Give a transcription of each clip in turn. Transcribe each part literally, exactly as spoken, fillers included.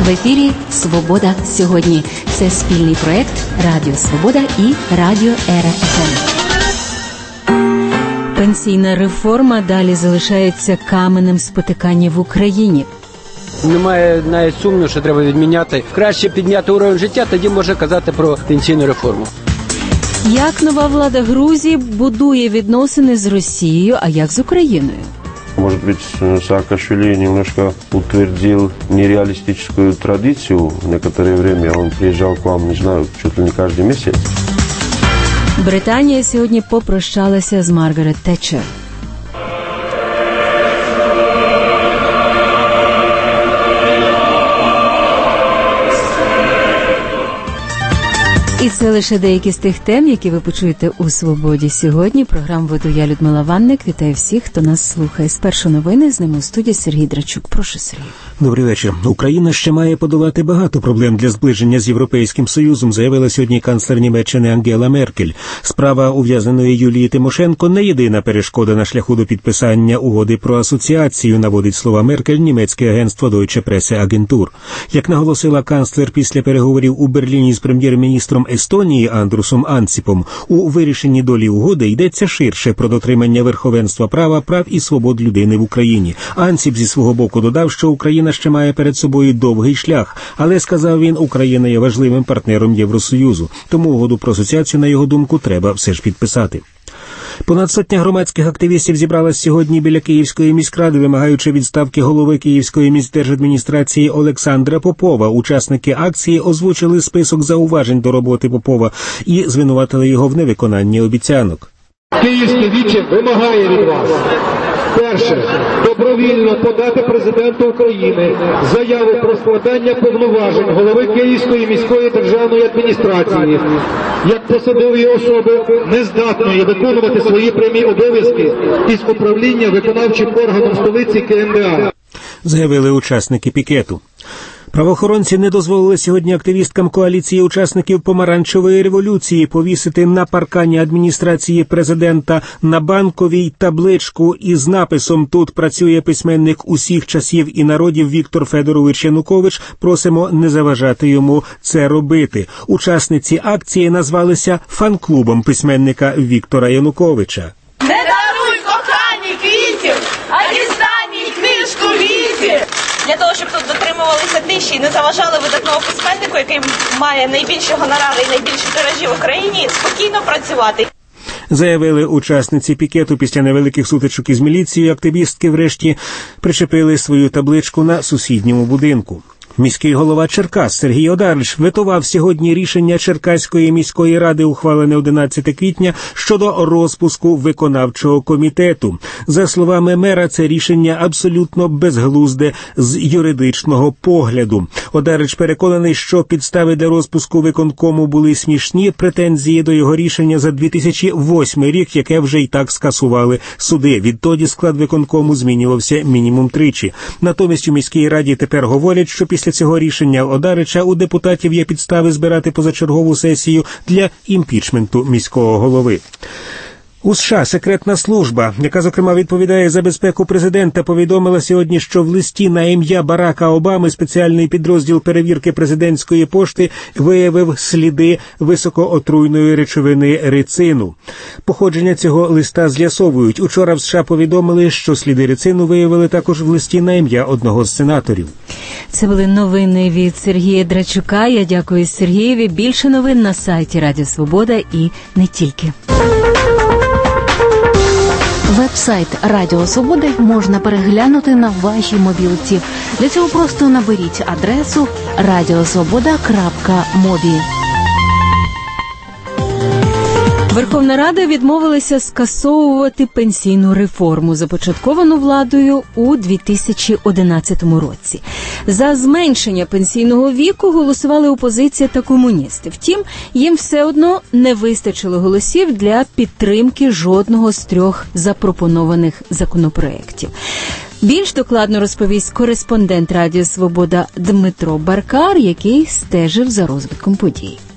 В ефірі «Свобода сьогодні». Це спільний проєкт Радіо Свобода і Радіо Ера еф ем. Пенсійна реформа далі залишається каменем спотикання в Україні. Немає навіть сумніву, що треба відміняти. Краще підняти уровень життя, тоді можна казати про пенсійну реформу. Як нова влада Грузії будує відносини з Росією, а як з Україною? Может быть, Саакашвили немножко утвердил нереалистическую традицию. Некоторое время он приезжал к вам, не знаю, чуть ли не каждый месяц. Британія сьогодні попрощалася з Маргарет Тетчер. І це лише деякі з тих тем, які ви почуєте у «Свободі сьогодні». Програму веду я, Людмила Ванник. Вітаю всіх, хто нас слухає. Спершу новини, з ними у студії Сергій Драчук. Прошу, Сергій. Добрий вечір. Україна ще має подолати багато проблем для зближення з Європейським Союзом, заявила сьогодні канцлер Німеччини Ангела Меркель. Справа ув'язненої Юлії Тимошенко не єдина перешкода на шляху до підписання угоди про асоціацію, наводить слова Меркель німецьке агентство Deutsche Presse-Agentur. Як наголосила канцлер після переговорів у Берліні з прем'єр-міністром Естонії Андрусом Ансіпом, у вирішенні долі угоди йдеться ширше про дотримання верховенства права, прав і свобод людини в Україні. Ансіп зі свого боку додав, що Україна ще має перед собою довгий шлях, але, сказав він, Україна є важливим партнером Євросоюзу, тому угоду про асоціацію, на його думку, треба все ж підписати. Понад сотня громадських активістів зібралась сьогодні біля Київської міськради, вимагаючи відставки голови Київської міськдержадміністрації Олександра Попова. Учасники акції озвучили список зауважень до роботи Попова і звинуватили його в невиконанні обіцянок. Київське віче вимагає від вас: перше, добровільно подати президенту України заяву про складання повноважень голови Київської міської державної адміністрації як посадової особи, нездатної виконувати свої прямі обов'язки із управління виконавчим органом столиці КМДА, заявили учасники пікету. Правоохоронці не дозволили сьогодні активісткам коаліції учасників помаранчевої революції повісити на паркані адміністрації президента на Банковій табличку із написом «Тут працює письменник усіх часів і народів Віктор Федорович Янукович. Просимо не заважати йому це робити». Учасниці акції назвалися фан-клубом письменника Віктора Януковича. Не даруй кохані квітів, а дістань їй книжку віки. Для того, щоб тут дотримувалися тиші і не заважали видатного письменнику, який має найбільші гонорари і найбільші тиражі в Україні, спокійно працювати. Заявили учасниці пікету. Після невеликих сутичок із міліцією активістки врешті причепили свою табличку на сусідньому будинку. Міський голова Черкас Сергій Одарич ветував сьогодні рішення Черкаської міської ради, ухвалене одинадцятого квітня, щодо розпуску виконавчого комітету. За словами мера, це рішення абсолютно безглузде з юридичного погляду. Одарич переконаний, що підстави для розпуску виконкому були смішні, претензії до його рішення за дві тисячі восьмий рік, яке вже й так скасували суди. Відтоді склад виконкому змінювався мінімум тричі. Натомість у міській раді тепер говорять, що після Після цього рішення Одарича у депутатів є підстави збирати позачергову сесію для імпічменту міського голови. У США секретна служба, яка, зокрема, відповідає за безпеку президента, повідомила сьогодні, що в листі на ім'я Барака Обами спеціальний підрозділ перевірки президентської пошти виявив сліди високоотруйної речовини рицину. Походження цього листа з'ясовують. Учора в США повідомили, що сліди рицину виявили також в листі на ім'я одного з сенаторів. Це були новини від Сергія Драчука. Я дякую Сергієві. Більше новин на сайті Радіо Свобода і не тільки. Веб-сайт Радіо Свободи можна переглянути на вашій мобілці. Для цього просто наберіть адресу радіосвобода крапка мобі. Верховна Рада відмовилася скасовувати пенсійну реформу, започатковану владою у дві тисячі одинадцятому році. За зменшення пенсійного віку голосували опозиція та комуністи. Втім, їм все одно не вистачило голосів для підтримки жодного з трьох запропонованих законопроєктів. Більш докладно розповість кореспондент Радіо Свобода Дмитро Баркар, який стежив за розвитком подій.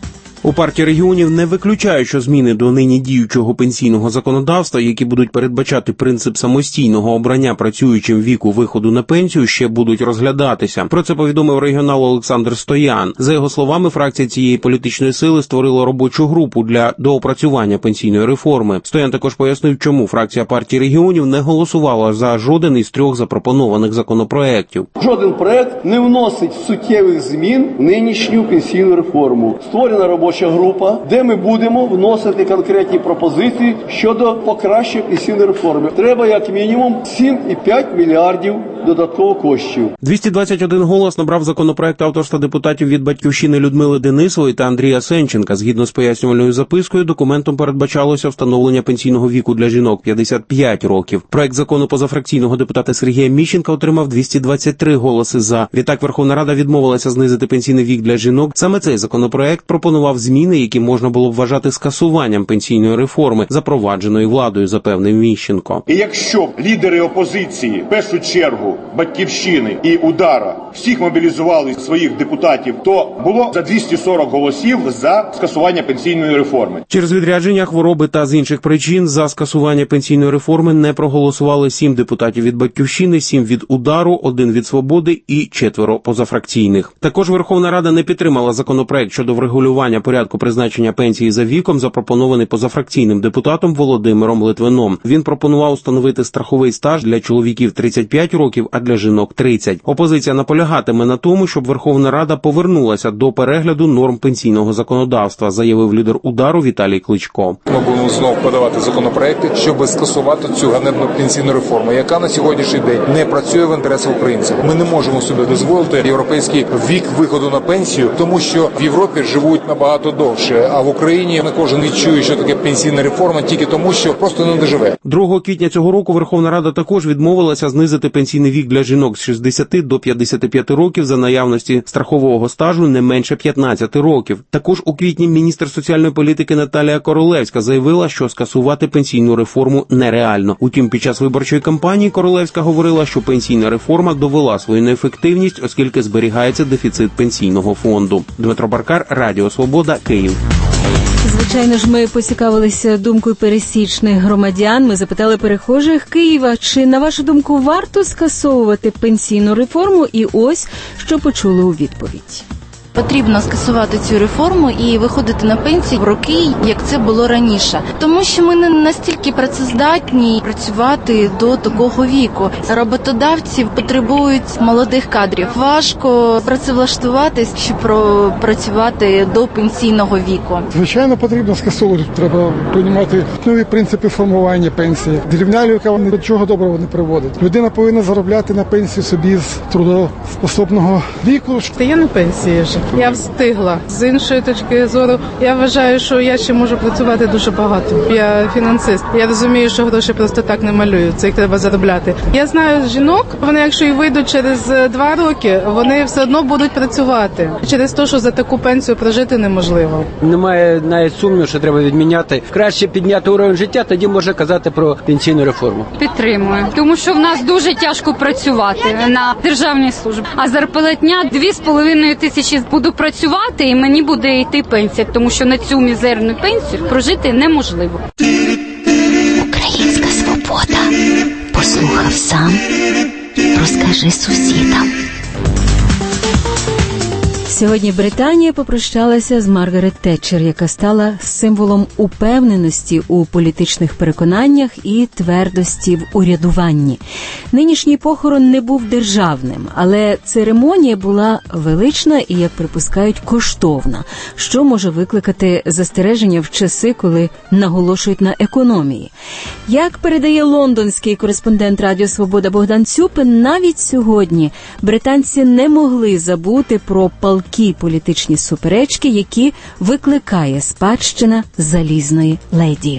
У партії регіонів не виключають, що зміни до нині діючого пенсійного законодавства, які будуть передбачати принцип самостійного обрання працюючим віку виходу на пенсію, ще будуть розглядатися. Про це повідомив регіонал Олександр Стоян. За його словами, фракція цієї політичної сили створила робочу групу для доопрацювання пенсійної реформи. Стоян також пояснив, чому фракція партії регіонів не голосувала за жоден із трьох запропонованих законопроєктів. Жоден проект не вносить суттєвих змін в нинішню пенсійну реформу. Створена робоча група, де ми будемо вносити конкретні пропозиції щодо покращення пенсійної реформи. Треба як мінімум сім цілих п'ять мільярдів додатково коштів. двісті двадцять один голос набрав законопроект авторства депутатів від «Батьківщини» Людмили Денисової та Андрія Сенченка. Згідно з пояснювальною запискою, документом передбачалося встановлення пенсійного віку для жінок п'ятдесят п'ять років. Проект закону позафракційного депутата Сергія Міщенка отримав двісті двадцять три голоси «за». Відтак Верховна Рада відмовилася знизити пенсійний вік для жінок. Саме цей законопроект пропонував зміни, які можна було б вважати скасуванням пенсійної реформи, запровадженої владою, запевнив Міщенко. І якщо лідери опозиції, в першу чергу «Батьківщини» і «Удара» всіх мобілізували своїх депутатів, то було за двісті сорок голосів за скасування пенсійної реформи. Через відрядження, хвороби та з інших причин за скасування пенсійної реформи не проголосували сім депутатів від «Батьківщини», сім від «Удару», один від «Свободи» і четверо позафракційних. Також Верховна Рада не підтримала законопроект щодо врегулювання порядку призначення пенсії за віком, запропонований позафракційним депутатом Володимиром Литвином. Він пропонував встановити страховий стаж для чоловіків тридцять п'ять років, а для жінок тридцять. Опозиція наполягатиме на тому, щоб Верховна Рада повернулася до перегляду норм пенсійного законодавства, заявив лідер «Удару» Віталій Кличко. Ми будемо знову подавати законопроекти, щоб скасувати цю ганебну пенсійну реформу, яка на сьогоднішній день не працює в інтересах українців. Ми не можемо собі дозволити європейський вік виходу на пенсію, тому що в Європі живуть набагато довше, а в Україні не кожен відчує, що таке пенсійна реформа, тільки тому, що просто не доживе. другого квітня цього року Верховна Рада також відмовилася знизити пенсійний вік для жінок з шістдесяти до п'ятдесяти п'яти років за наявності страхового стажу не менше п'ятнадцяти років. Також у квітні міністр соціальної політики Наталія Королевська заявила, що скасувати пенсійну реформу нереально. Утім, під час виборчої кампанії Королевська говорила, що пенсійна реформа довела свою неефективність, оскільки зберігається дефіцит пенсійного фонду. Дмитро Баркар, Радіо Свобода, Київ. Звичайно ж, ми поцікавилися думкою пересічних громадян. Ми запитали перехожих Києва, чи, на вашу думку, варто скасовувати пенсійну реформу? І ось, що почули у відповідь. Потрібно скасувати цю реформу і виходити на пенсію в роки, як це було раніше. Тому що ми не настільки працездатні працювати до такого віку. Роботодавці потребують молодих кадрів. Важко працевлаштуватись, щоб працювати до пенсійного віку. Звичайно, потрібно скасовувати. Треба приймати нові принципи формування пенсії. Дрібна люка ні до чого доброго не приводить. Людина повинна заробляти на пенсію собі з трудоспособного віку. Я на пенсії вже. Я встигла. З іншої точки зору, я вважаю, що я ще можу працювати дуже багато. Я фінансист. Я розумію, що гроші просто так не малюються, їх треба заробляти. Я знаю жінок, вони якщо і вийдуть через два роки, вони все одно будуть працювати. Через те, що за таку пенсію прожити неможливо. Немає навіть сумніву, що треба відміняти. Краще підняти уровень життя, тоді можна казати про пенсійну реформу. Підтримую. Тому що в нас дуже тяжко працювати на державній службі. А зарплатня дві з половиною тисячі. Буду працювати і мені буде йти пенсія, тому що на цю мізерну пенсію прожити неможливо. Українська свобода. Послухав сам, розкажи сусідам. Сьогодні Британія попрощалася з Маргарет Тетчер, яка стала символом упевненості у політичних переконаннях і твердості в урядуванні. Нинішній похорон не був державним, але церемонія була велична і, як припускають, коштовна, що може викликати застереження в часи, коли наголошують на економії. Як передає лондонський кореспондент Радіо Свобода Богдан Цюпин, навіть сьогодні британці не могли забути про палки політичні суперечки, які викликає спадщина залізної леді.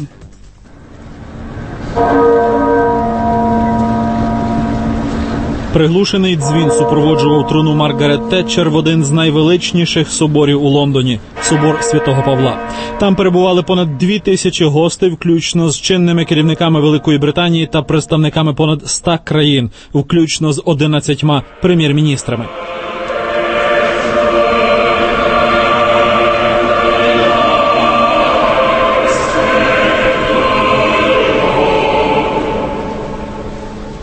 Приглушений дзвін супроводжував труну Маргарет Тетчер в один з найвеличніших соборів у Лондоні – собор Святого Павла. Там перебували понад дві тисячі гостей, включно з чинними керівниками Великої Британії та представниками понад ста країн, включно з одинадцятьма прем'єр-міністрами.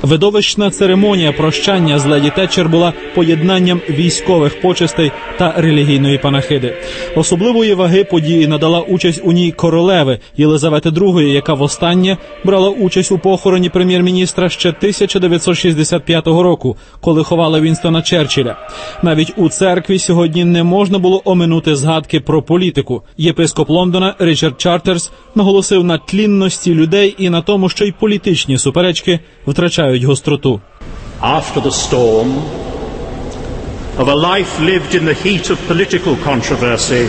Видовищна церемонія прощання з леді Тетчер була поєднанням військових почестей та релігійної панахиди. Особливої ваги події надала участь у ній королеви Єлизавети другої, яка востаннє брала участь у похороні прем'єр-міністра ще тисяча дев'ятсот шістдесят п'ятого року, коли ховали Вінстона Черчилля. Навіть у церкві сьогодні не можна було оминути згадки про політику. Єпископ Лондона Річард Чартерс наголосив на тлінності людей і на тому, що й політичні суперечки втрачають гостроту. After the storm of a life lived in the heat of political controversy,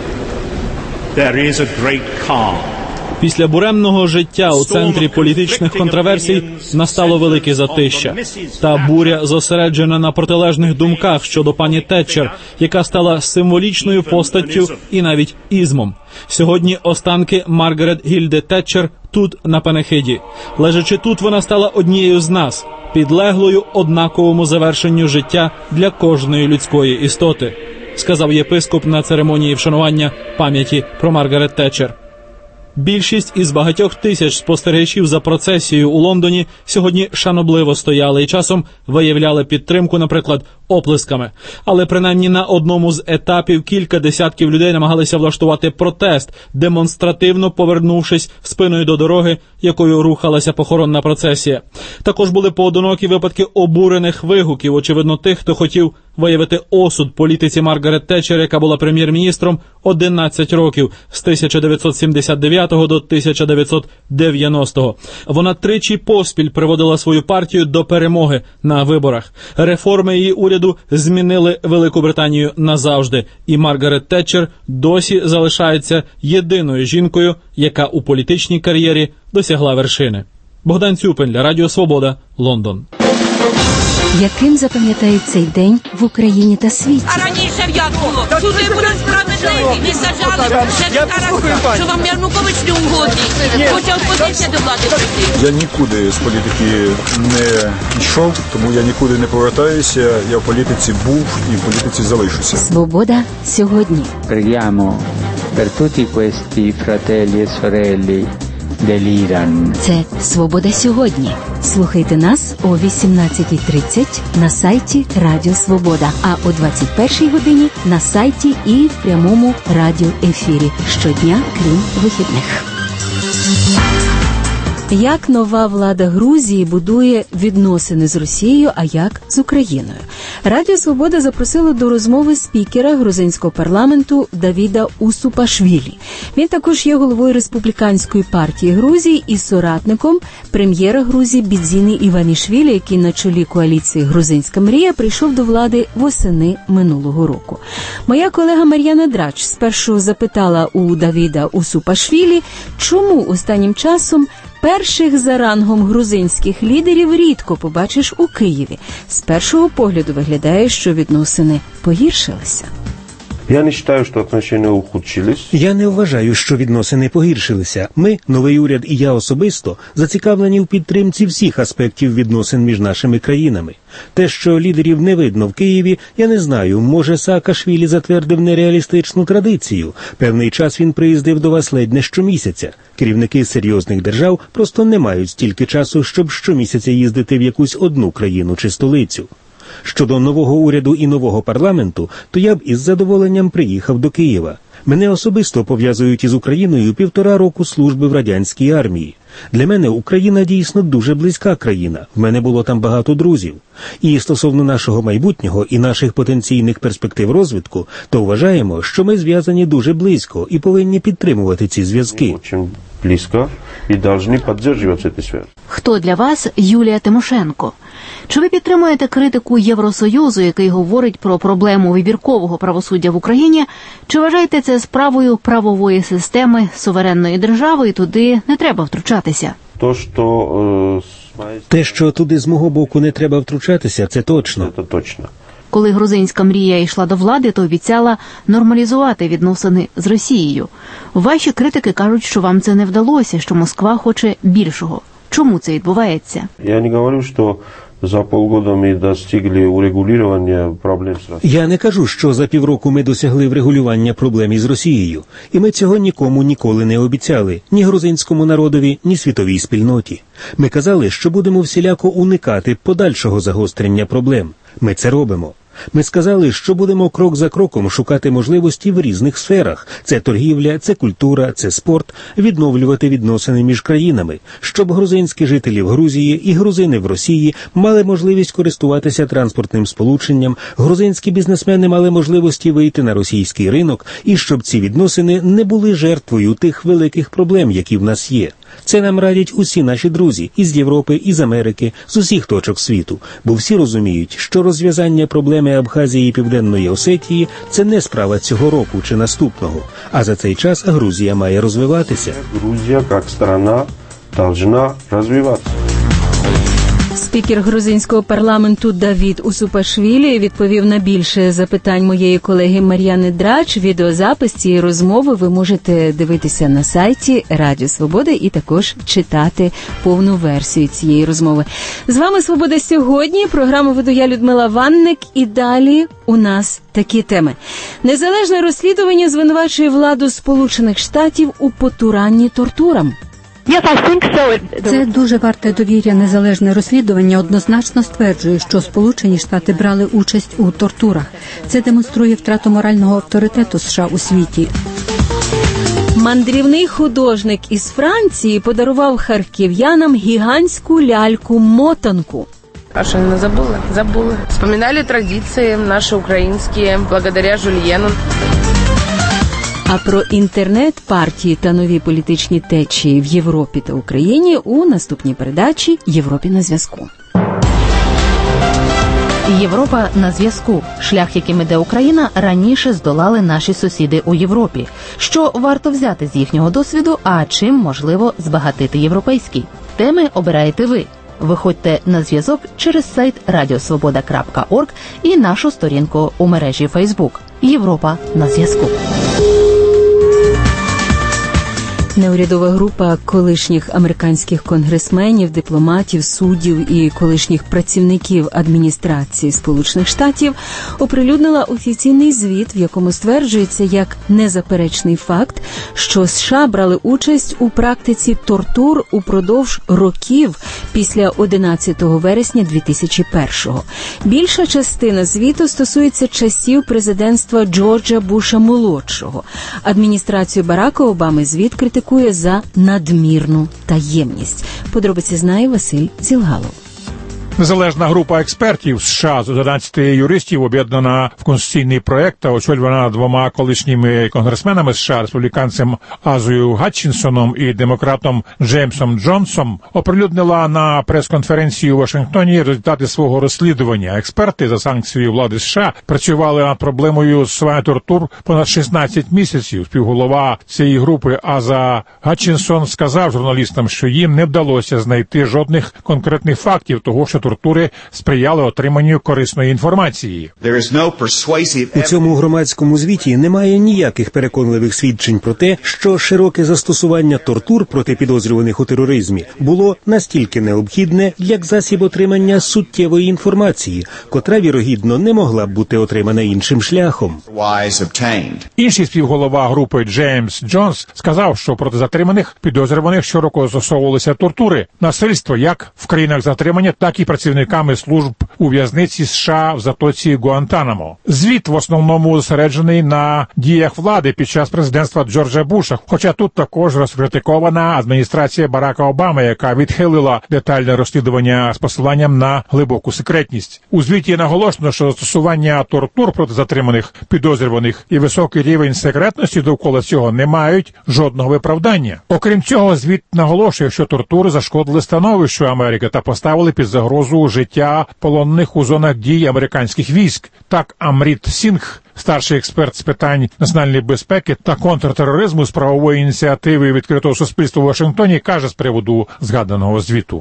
there is a great calm. Після буремного життя у центрі політичних контроверсій настало велике затища. Та буря зосереджена на протилежних думках щодо пані Тетчер, яка стала символічною постаттю і навіть ізмом. Сьогодні останки Маргарет Гільди Тетчер тут, на панахиді. Лежачи тут, вона стала однією з нас, підлеглою однаковому завершенню життя для кожної людської істоти, сказав єпископ на церемонії вшанування пам'яті про Маргарет Тетчер. Більшість із багатьох тисяч спостерігачів за процесією у Лондоні сьогодні шанобливо стояли і часом виявляли підтримку, наприклад, оплесками. Але принаймні на одному з етапів кілька десятків людей намагалися влаштувати протест, демонстративно повернувшись спиною до дороги, якою рухалася похоронна процесія. Також були поодинокі випадки обурених вигуків, очевидно, тих, хто хотів виявити осуд політиці Маргарет Тетчер, яка була прем'єр-міністром одинадцять років з тисяча дев'ятсот сімдесят дев'ятого до тисяча дев'ятсот дев'яностого. Вона тричі поспіль приводила свою партію до перемоги на виборах. Реформи її уряду змінили Велику Британію назавжди, і Маргарет Тетчер досі залишається єдиною жінкою, яка у політичній кар'єрі досягла вершини. Богдан Цюпин для Радіо Свобода, Лондон. Яким запам'ятають цей день в Україні та світі? А раніше як було? Суди були справедливі, не сажали, ще не таракан, що вам Янукович не угодний. Хоче опозиція до влади прийти. Я нікуди з політики не йшов, тому я нікуди не повертаюся. Я в політиці був і в політиці залишуся. Свобода сьогодні. Preghiamo per tutti questi fratelli e sorelle dell'Iran. Це «Свобода сьогодні». Слухайте нас о вісімнадцятій тридцять на сайті Радіо Свобода, а о двадцять першій годині на сайті і в прямому радіоефірі щодня, крім вихідних. Як нова влада Грузії будує відносини з Росією, а як з Україною? Радіо Свобода запросило до розмови спікера грузинського парламенту Давіда Усупашвілі. Він також є головою Республіканської партії Грузії і соратником прем'єра Грузії Бідзіни Іванішвілі, який на чолі коаліції «Грузинська мрія» прийшов до влади восени минулого року. Моя колега Мар'яна Драч спершу запитала у Давіда Усупашвілі, чому останнім часом перших за рангом грузинських лідерів рідко побачиш у Києві. З першого погляду виглядає, що відносини погіршилися. Я не вважаю, що відносини ухудшились. Я не вважаю, що відносини погіршилися. Ми, новий уряд і я особисто, зацікавлені в підтримці всіх аспектів відносин між нашими країнами. Те, що лідерів не видно в Києві, я не знаю. Може, Саакашвілі затвердив нереалістичну традицію. Певний час він приїздив до вас ледь не щомісяця. Керівники серйозних держав просто не мають стільки часу, щоб щомісяця їздити в якусь одну країну чи столицю. Щодо нового уряду і нового парламенту, то я б із задоволенням приїхав до Києва. Мене особисто пов'язують із Україною півтора року служби в радянській армії. Для мене Україна дійсно дуже близька країна. В мене було там багато друзів. І стосовно нашого майбутнього і наших потенційних перспектив розвитку, то вважаємо, що ми зв'язані дуже близько і повинні підтримувати ці зв'язки. Дуже близько і повинні підтримувати ці зв'язки. Хто для вас Юлія Тимошенко? Чи ви підтримуєте критику Євросоюзу, який говорить про проблему вибіркового правосуддя в Україні? Чи вважаєте це справою правової системи суверенної держави і туди не треба втручатися? То, що, е, Те, що туди з мого боку не треба втручатися, це точно. Це точно. Коли грузинська мрія йшла до влади, то обіцяла нормалізувати відносини з Росією. Ваші критики кажуть, що вам це не вдалося, що Москва хоче більшого. Чому це відбувається? Я не говорю, що за полгода мы достигли урегулирования проблем с Россией. Я не кажу, що за півроку ми досягли врегулювання проблем із Росією. І ми цього нікому ніколи не обіцяли. Ні грузинському народові, ні світовій спільноті. Ми казали, що будемо всіляко уникати подальшого загострення проблем. Ми це робимо. Ми сказали, що будемо крок за кроком шукати можливості в різних сферах. Це торгівля, це культура, це спорт, відновлювати відносини між країнами, щоб грузинські жителі в Грузії і грузини в Росії мали можливість користуватися транспортним сполученням, грузинські бізнесмени мали можливості вийти на російський ринок, і щоб ці відносини не були жертвою тих великих проблем, які в нас є. Це нам радять усі наші друзі із Європи, із Америки, з усіх точок світу, бо всі розуміють, що розв'язання проблеми Абхазії і Південної Осетії – це не справа цього року чи наступного, а за цей час Грузія має розвиватися. Грузія, як країна, повинна розвиватися. Спікер грузинського парламенту Давід Усупашвілі відповів на більше запитань моєї колеги Мар'яни Драч. Відеозапис цієї розмови ви можете дивитися на сайті Радіо Свобода і також читати повну версію цієї розмови. З вами «Свобода сьогодні», програму веду я, Людмила Ванник, і далі у нас такі теми. Незалежне розслідування звинувачує владу Сполучених Штатів у потуранні тортурам. Це дуже варте довір'я незалежне розслідування однозначно стверджує, що Сполучені Штати брали участь у тортурах. Це демонструє втрату морального авторитету США у світі. Мандрівний художник із Франції подарував харків'янам гігантську ляльку-мотанку. А что, не забыла? Забыла. Вспоминали традиции наши украинские, благодаря Жульену. А про інтернет-партії та нові політичні течії в Європі та Україні у наступній передачі «Європі на зв'язку». Європа на зв'язку. Шлях, яким іде Україна, раніше здолали наші сусіди у Європі. Що варто взяти з їхнього досвіду, а чим можливо збагатити європейський? Теми обираєте ви. Виходьте на зв'язок через сайт радіосвобода крапка орг і нашу сторінку у мережі Фейсбук. Європа на зв'язку. Неурядова група колишніх американських конгресменів, дипломатів, суддів і колишніх працівників адміністрації Сполучених Штатів оприлюднила офіційний звіт, в якому стверджується як незаперечний факт, що США брали участь у практиці тортур упродовж років після одинадцятого вересня дві тисячі першого. Більша частина звіту стосується часів президентства Джорджа Буша-молодшого. Адміністрацію Барака Обами звіт критикує за надмірну таємність. Подробиці знає Василь Зілгалов. Незалежна група експертів США з одинадцяти юристів, об'єднана в конституційний проект та очолювана двома колишніми конгресменами США, республіканцем Азою Гатчинсоном і демократом Джеймсом Джонсом, оприлюднила на прес-конференції у Вашингтоні результати свого розслідування. Експерти за санкцією влади США працювали над проблемою застосування тортур понад шістнадцять місяців. Співголова цієї групи Аза Гатчинсон сказав журналістам, що їм не вдалося знайти жодних конкретних фактів того, що тортури сприяли отриманню корисної інформації. У цьому громадському звіті немає ніяких переконливих свідчень про те, що широке застосування тортур проти підозрюваних у тероризмі було настільки необхідне, як засіб отримання суттєвої інформації, котра, вірогідно, не могла б бути отримана іншим шляхом. Інший співголова групи Джеймс Джонс сказав, що проти затриманих підозрюваних щороку застосовувалися тортури, насильство як в країнах затримання, так і працівниками служб у в'язниці США в затоці Гуантанамо. Звіт в основному зосереджений на діях влади під час президентства Джорджа Буша, хоча тут також розкритикована адміністрація Барака Обами, яка відхилила детальне розслідування з посиланням на глибоку секретність. У звіті наголошено, що застосування тортур проти затриманих підозрюваних і високий рівень секретності довкола цього не мають жодного виправдання. Окрім цього, звіт наголошує, що тортури зашкодили становищу Америки та поставили під загрозу життя полонених у зонах дій американських військ. Так Амріт Сінгх, старший експерт з питань національної безпеки та контртероризму з правової ініціативи відкритого суспільства у Вашингтоні, каже з приводу згаданого звіту.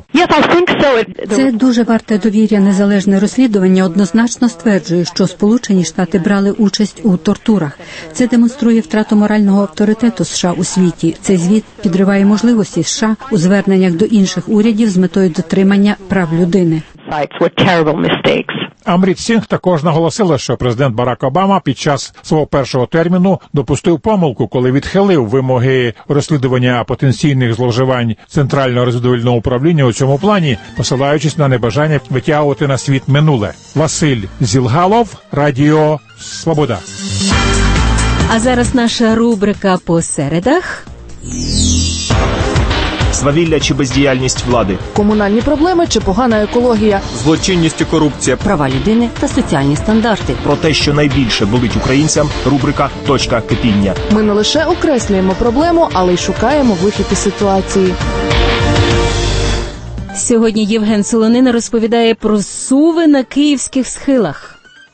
Це дуже варте довір'я незалежне розслідування однозначно стверджує, що Сполучені Штати брали участь у тортурах. Це демонструє втрату морального авторитету США у світі. Цей звіт підриває можливості США у зверненнях до інших урядів з метою дотримання прав людини. Амріт Сінг також наголосила, що президент Барак Обама під час свого першого терміну допустив помилку, коли відхилив вимоги розслідування потенційних зловживань Центрального розвідувального управління у цьому плані, посилаючись на небажання витягувати на світ минуле. Василь Зілгалов, Радіо Свобода. А зараз наша рубрика «По середах». Свавілля чи бездіяльність влади, комунальні проблеми чи погана екологія, злочинність і корупція, права людини та соціальні стандарти. Про те, що найбільше болить українцям, рубрика «Точка кипіння». Ми не лише окреслюємо проблему, але й шукаємо вихід із ситуації. Сьогодні Євген Солонина розповідає про суви на київських схилах.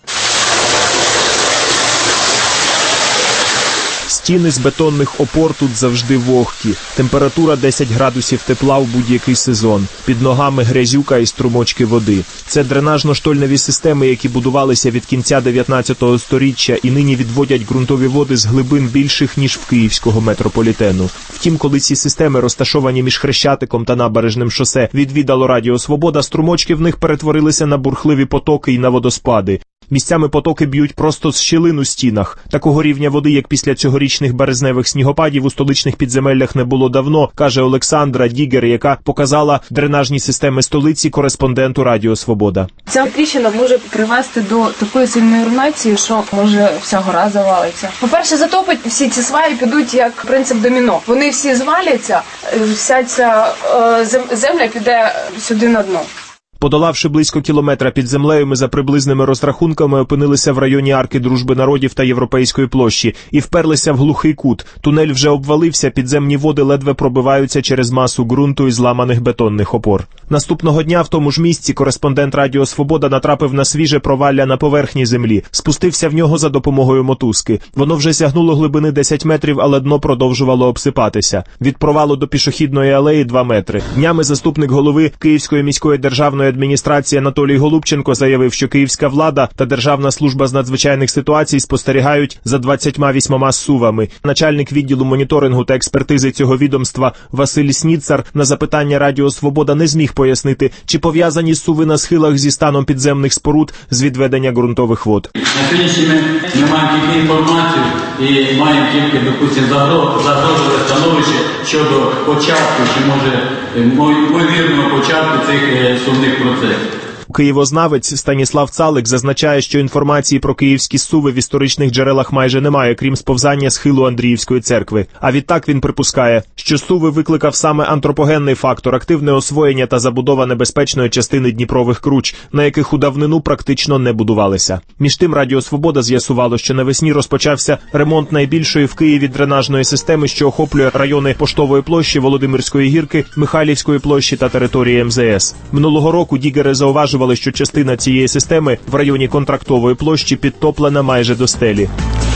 Стіни з бетонних опор тут завжди вогкі. Температура десять градусів тепла в будь-який сезон. Під ногами грязюка і струмочки води. Це дренажно-штольневі системи, які будувалися від кінця дев'ятнадцятого сторіччя і нині відводять ґрунтові води з глибин більших, ніж в київського метрополітену. Втім, коли ці системи, розташовані між Хрещатиком та Набережним шосе, відвідало Радіо Свобода, струмочки в них перетворилися на бурхливі потоки і на водоспади. Місцями потоки б'ють просто з щілин у стінах. Такого рівня води, як після цьогорічних березневих снігопадів, у столичних підземеллях не було давно, каже Олександра Дігер, яка показала дренажні системи столиці кореспонденту Радіо Свобода. Ця тріщина може привести до такої сильної руйнації, що може вся гора завалиться. По-перше, затопить, всі ці сваї підуть як принцип доміно. Вони всі зваляться, вся ця е, земля піде сюди на дно. Подолавши близько кілометра під землею, ми за приблизними розрахунками опинилися в районі Арки Дружби народів та Європейської площі і вперлися в глухий кут. Тунель вже обвалився, підземні води ледве пробиваються через масу ґрунту і зламаних бетонних опор. Наступного дня в тому ж місці кореспондент Радіо Свобода натрапив на свіже провалля на поверхні землі, спустився в нього за допомогою мотузки. Воно вже сягнуло глибини десять метрів, але дно продовжувало обсипатися. Від провалу до пішохідної алеї два метри. Днями заступник голови Київської міської державної адміністрації Анатолій Голубченко заявив, що київська влада та Державна служба з надзвичайних ситуацій спостерігають за двадцятьма вісьмома сувами. Начальник відділу моніторингу та експертизи цього відомства Василь Сніцар на запитання Радіо Свобода не зміг пояснити, чи пов'язані суви на схилах зі станом підземних споруд з відведення ґрунтових вод. На сьогоднішній день ми маємо тільки інформацію і маємо тільки, допустимо, загрозове становище щодо початку, чи може ймовірного початку цих сумних процесів. Києвознавець Станіслав Цалик зазначає, що інформації про київські суви в історичних джерелах майже немає, крім сповзання схилу Андріївської церкви. А відтак він припускає, що суви викликав саме антропогенний фактор – активне освоєння та забудова небезпечної частини Дніпрових круч, на яких у давнину практично не будувалися. Між тим Радіо Свобода з'ясувало, що навесні розпочався ремонт найбільшої в Києві дренажної системи, що охоплює райони Поштової площі, Володимирської гірки, Михайлівської площі та території ем зе ес. Минулого року дігери зауважували, що частина цієї системи в районі Контрактової площі підтоплена майже до стелі.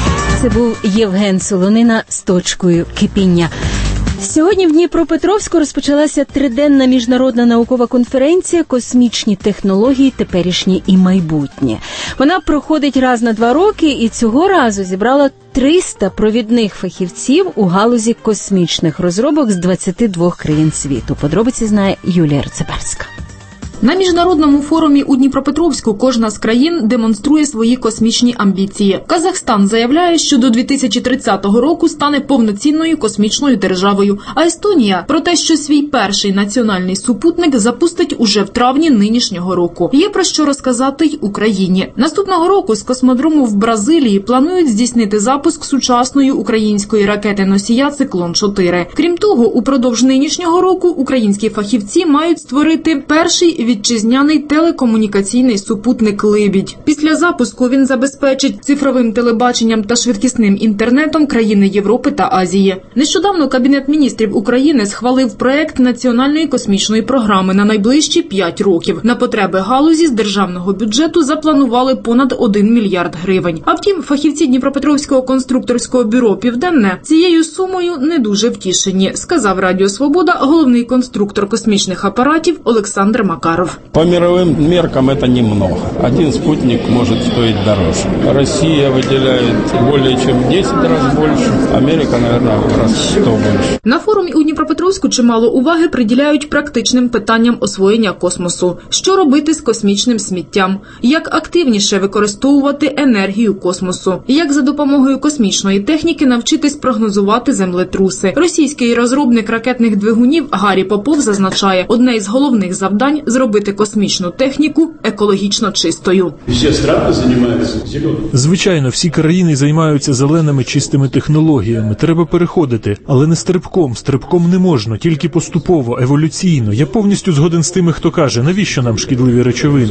Це був Євген Солонина з точкою кипіння. Сьогодні в Дніпропетровську розпочалася триденна міжнародна наукова конференція «Космічні технології, теперішнє і майбутнє». Вона проходить раз на два роки і цього разу зібрала триста провідних фахівців у галузі космічних розробок з двадцяти двох країн світу. Подробиці знає Юлія Рцебарська. На міжнародному форумі у Дніпропетровську кожна з країн демонструє свої космічні амбіції. Казахстан заявляє, що до дві тисячі тридцятого року стане повноцінною космічною державою, а Естонія – про те, що свій перший національний супутник запустить уже в травні нинішнього року. Є про що розказати й Україні. Наступного року з космодрому в Бразилії планують здійснити запуск сучасної української ракети-носія «Циклон чотири». Крім того, упродовж нинішнього року українські фахівці мають створити перший вітчизняний телекомунікаційний супутник «Либідь». Після запуску він забезпечить цифровим телебаченням та швидкісним інтернетом країни Європи та Азії. Нещодавно Кабінет міністрів України схвалив проект національної космічної програми на найближчі п'ять років. На потреби галузі з державного бюджету запланували понад один мільярд гривень. А втім, фахівці Дніпропетровського конструкторського бюро «Південне» цією сумою не дуже втішені, сказав Радіо Свобода головний конструктор космічних апаратів Олександр Макаров. Захаров. По мировым меркам это немного. Один спутник может стоить дороже. Россия выделяет более чем в десять раз больше. Америка, наверное, в раз сто больше. На форумі у Дніпропетровську чимало уваги приділяють практичним питанням освоєння космосу. Що робити з космічним сміттям? Як активніше використовувати енергію космосу? Як за допомогою космічної техніки навчитись прогнозувати землетруси? Російський розробник ракетних двигунів Гаррі Попов зазначає, одне із головних завдань – зробити космічну техніку екологічно чистою. Всі страни займаються зеленим. Звичайно, всі країни займаються зеленими чистими технологіями. Треба переходити, але не стрибком. Стрибком не можна, тільки поступово, еволюційно. Я повністю згоден з тими, хто каже, навіщо нам шкідливі речовини.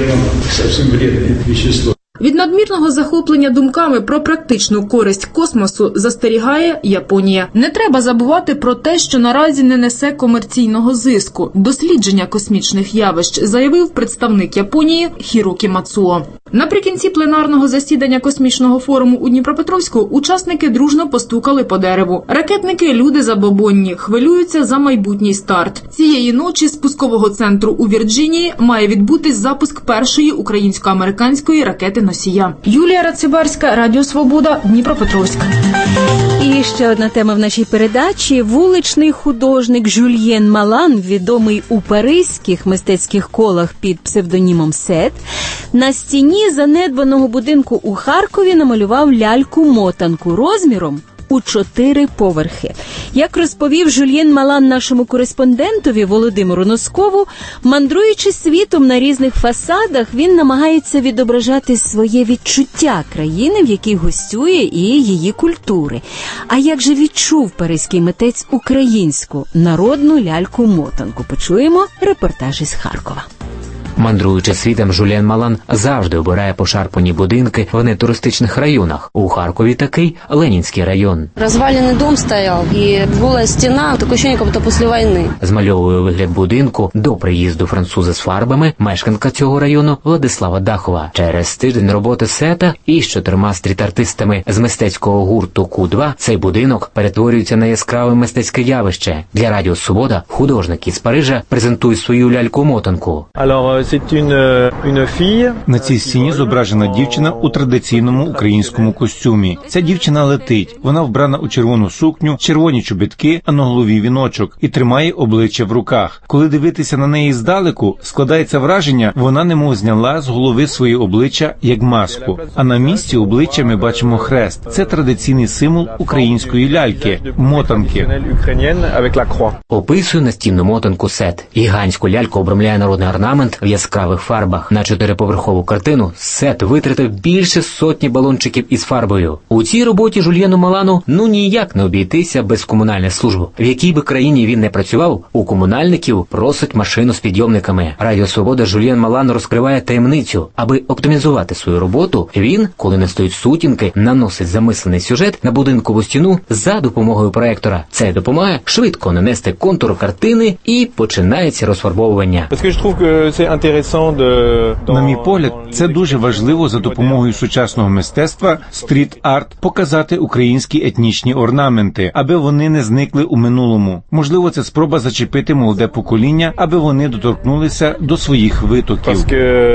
Від надмірного захоплення думками про практичну користь космосу застерігає Японія. Не треба забувати про те, що наразі не несе комерційного зиску. Дослідження космічних явищ, заявив представник Японії Хірокі Мацуо. Наприкінці пленарного засідання космічного форуму у Дніпропетровську учасники дружно постукали по дереву. Ракетники – люди забобонні, хвилюються за майбутній старт. Цієї ночі з пускового центру у Вірджинії має відбутись запуск першої українсько-американської ракети-носія. Юлія Рацибарська, Радіо Свобода, Дніпропетровськ. І ще одна тема в нашій передачі. Вуличний художник Жюльєн Малан, відомий у паризьких мистецьких колах під псевдонімом Сет, на стіні занедбаного будинку у Харкові намалював ляльку-мотанку розміром у чотири поверхи. Як розповів Жюльєн Малан нашому кореспондентові Володимиру Носкову, мандруючи світом на різних фасадах, він намагається відображати своє відчуття країни, в якій гостює, і її культури. А як же відчув паризький митець українську народну ляльку-мотанку? Почуємо репортаж із Харкова. Мандруючи світом, Жюльєн Малан завжди обирає пошарпані будинки в нетуристичних районах. У Харкові такий Ленінський район. Розвалений дом стояв і гола стіна, таке відчуття, як будто після війни. Змальовує вигляд будинку до приїзду француза з фарбами мешканка цього району Владислава Дахова. Через тиждень роботи Сета і з чотирма стріт-артистами з мистецького гурту Ку два цей будинок перетворюється на яскраве мистецьке явище. Для Радіо Свобода художник із Парижа презентує свою ляльку-мотанку. На цій стіні зображена дівчина у традиційному українському костюмі. Ця дівчина летить. Вона вбрана у червону сукню, червоні чобітки, а на голові віночок і тримає обличчя в руках. Коли дивитися на неї здалеку, складається враження, вона немов зняла з голови своє обличчя як маску. А на місці обличчя ми бачимо хрест. Це традиційний символ української ляльки – мотанки. Описує настінну мотанку Сет. Гігантську ляльку обрамляє народний орнамент в яскравих фарбах. На чотириповерхову картину Сет витратив більше сотні балончиків із фарбою. У цій роботі Жюльєну Малану ну ніяк не обійтися без комунальних служб. В якій би країні він не працював, у комунальників просить машину з підйомниками. Радіо Свобода Жюльєн Малан розкриває таємницю. Аби оптимізувати свою роботу, він, коли не стоїть сутінки, наносить замислений сюжет на будинкову стіну за допомогою проектора. Це допомагає швидко нанести контур картини і починається розфарбовування. На мій погляд, це дуже важливо за допомогою сучасного мистецтва стріт-арт показати українські етнічні орнаменти, аби вони не зникли у минулому. Можливо, це спроба зачепити молоде покоління, аби вони доторкнулися до своїх витоків.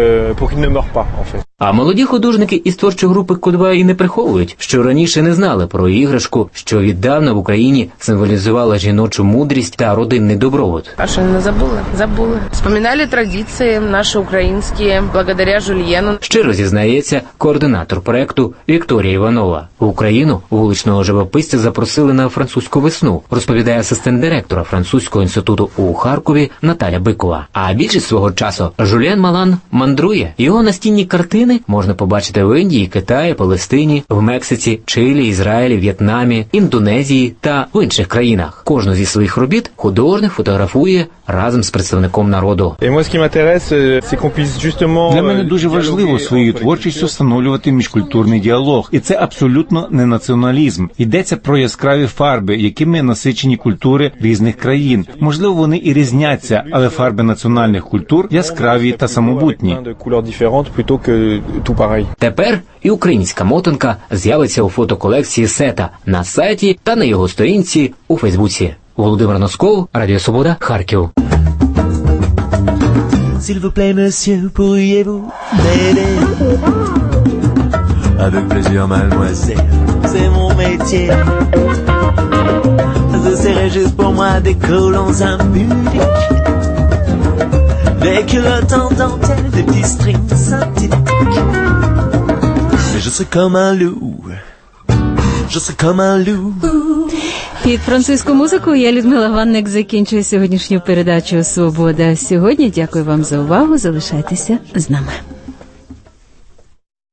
А молоді художники із творчої групи Ку два і не приховують, що раніше не знали про іграшку, що віддавна в Україні символізувала жіночу мудрість та родинний добробут. А що, не забули? Забули. Вспоминали традиції наші українські, благодаря Жюльєну. Щиро зізнається координатор проекту Вікторія Іванова. В Україну вуличного живописця запросили на французьку весну, розповідає асистент директора французького інституту у Харкові Наталя Бикова. А більшість свого часу Жюльєн Малан мандрує. Його настінні картини можна побачити в Індії, Китаї, Палестині, в Мексиці, Чилі, Ізраїлі, В'єтнамі, Індонезії та в інших країнах. Кожну зі своїх робіт художник фотографує разом з представником народу. Для мене дуже важливо своєю творчістю встановлювати міжкультурний діалог. І це абсолютно не націоналізм. Йдеться про яскраві фарби, якими насичені культури різних країн. Можливо, вони і різняться, але фарби національних культур яскраві та самобутні. Тепер і українська мотанка з'явиться у фотоколекції Сета на сайті та на його сторінці у Фейсбуці. Володимир Носков, Радіо Свобода, Харків. s'il vous plaît, monsieur, pourriez-vous m'aider? Avec plaisir, mademoiselle, c'est mon métier. Ce serait juste pour moi des colons impudiques, des culottes en dentelle, des petits strings synthétiques. Mais je serais comme un loup, je serais comme un loup. Під французьку музику я, Людмила Ганник, закінчую сьогоднішню передачу «Свобода сьогодні». Дякую вам за увагу. Залишайтеся з нами.